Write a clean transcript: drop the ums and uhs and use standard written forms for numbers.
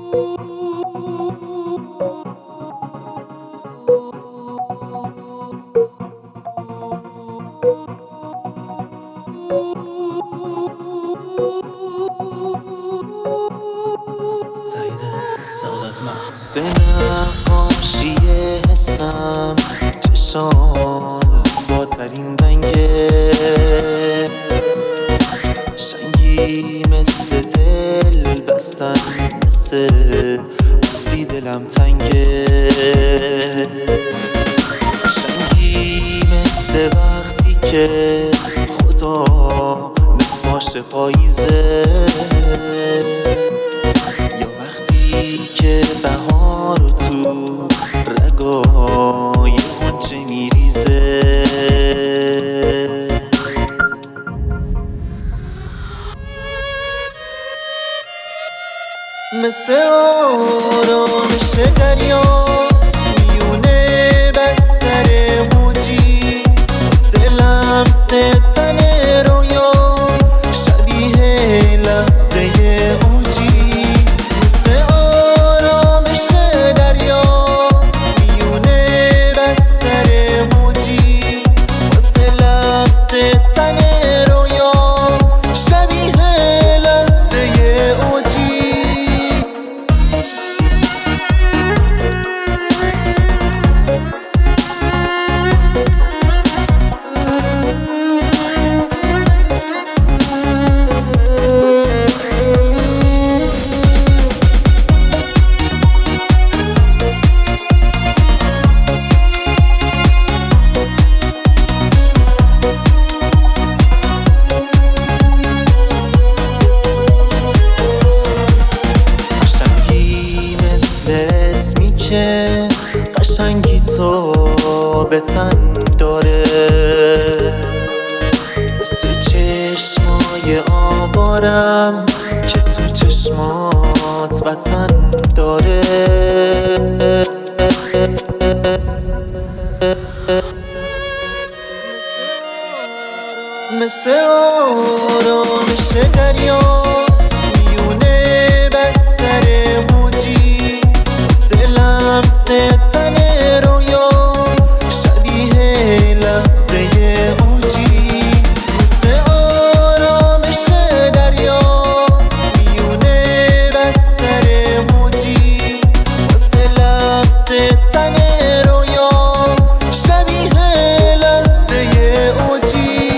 سه نقاشی حسم چشان زیباترین رنگه، شنگی مثل دل بستن، مثل وقتی دلم تنگه، شنگی مثل وقتی که خدا نقاش پاییزه، یا وقتی که بهار رو تو رگای غنچه میریزه. مثل آرامش دریا میونه بستر موجی، مثل لمس تن رویا شبیه لحظه اوجی، مثل آرامش دریا میونه بستر موجی، مثل لمس تن رویا شبیه لحظه اوجی. که قشنگی تو به تن داره، مثل چشمای آوارم که تو چشمات وطن داره، مثل آرامش دریا میونه بستر موجی، لمس تن رویا شبیه لحظه اوجی، مثل آرامش دریا میونه بستر موجی، مثل لمس تن رویا شبیه لحظه اوجی.